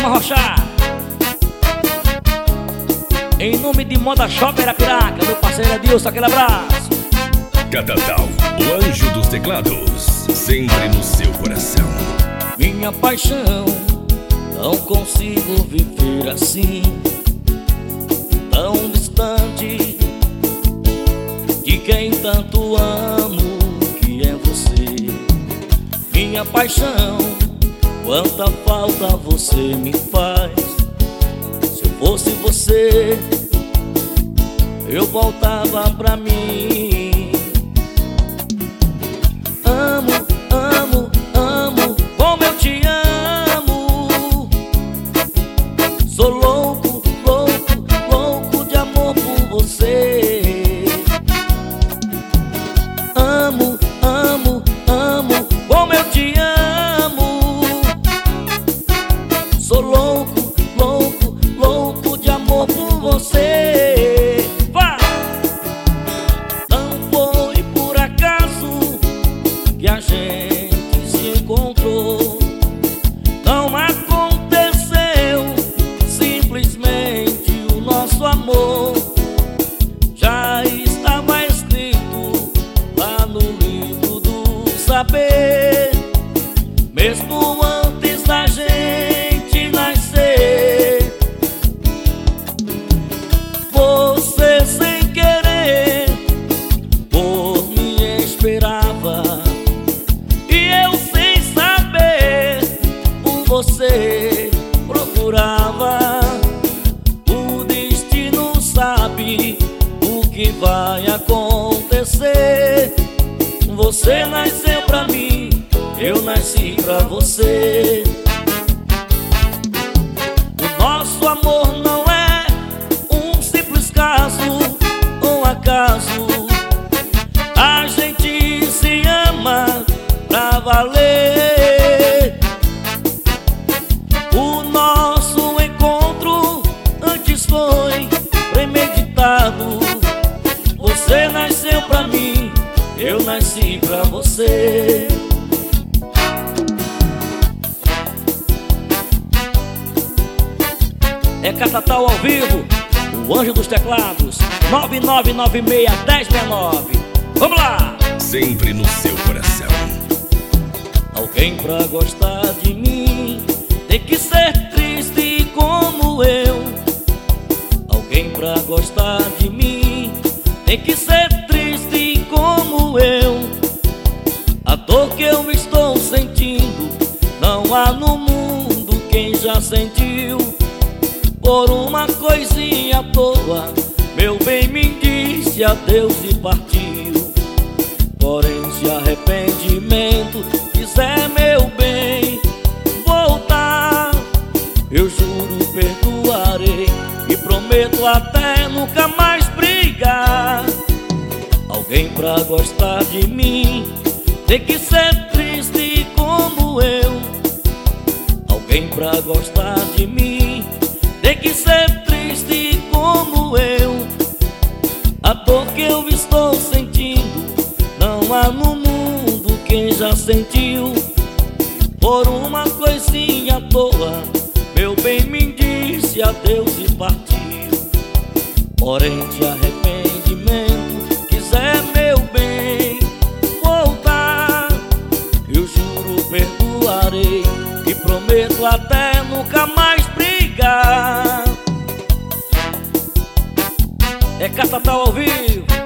Vamos arrochar. Em nome de Moda Shop Arapiraca, meu parceiro Edilson, aquele abraço. Catatal, o anjo dos teclados, sempre no seu coração. Minha paixão, não consigo viver assim, tão distante de quem tanto amo, que é você. Minha paixão, quanta falta você me faz. Se eu fosse você, eu voltava pra mim. Amo, amo, amo, como eu te amo. Sou louco, louco, louco de amor por você. Amo, amo, amo, como eu te amo. Sou louco, louco, louco de amor por você. Vai! Não foi por acaso que a gente se encontrou. Não aconteceu simplesmente o nosso amor. Já estava escrito lá no livro do saber, mesmo antes da gente nascer. Você sem querer por mim esperava, e eu sem saber por você procurava. O destino sabe o que vai acontecer. Você nasceu pra mim, eu nasci pra você. O nosso amor não é um simples caso ou acaso. A gente se ama pra valer. O nosso encontro antes foi premeditado. Você nasceu pra mim, eu nasci pra você. É Catatal ao vivo, o anjo dos teclados, 9996-1069. Vamos lá! Sempre no seu coração. Alguém pra gostar de mim tem que ser triste como eu. Alguém pra gostar de mim tem que ser triste como eu. A dor que eu estou sentindo não há no mundo quem já sentiu. Por uma coisinha à toa, meu bem me disse adeus e partiu. Porém, se arrependimento quiser, meu bem, voltar, eu juro perdoarei e prometo até nunca mais brigar. Alguém pra gostar de mim tem que ser triste como eu. Alguém pra gostar de mim tem que ser triste como eu. A dor que eu estou sentindo não há no mundo quem já sentiu. Por uma coisinha à toa, meu bem me disse adeus e partiu. Porém, de arrependimento quiser, meu bem, voltar, eu juro perdoarei e prometo até nunca mais brigar. É Catatal ao vivo.